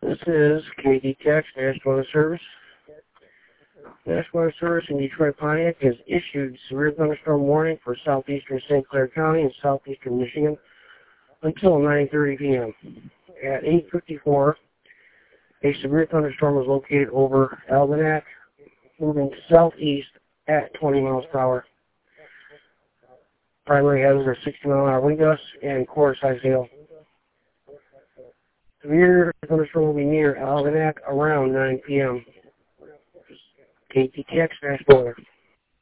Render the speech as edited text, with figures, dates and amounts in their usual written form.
This is KDTX National Weather Service. National Weather Service in Detroit Pontiac has issued severe thunderstorm warning for southeastern St. Clair County and southeastern Michigan until 9:30 p.m. At 8:54, a severe thunderstorm was located over Algonac, moving southeast at 20 miles per hour. Primary hazards are 60-mile-an-hour wind gusts and quarter-size hail. Severe thunderstorm will be near Algonac around 9 p.m. KTTX National Weather.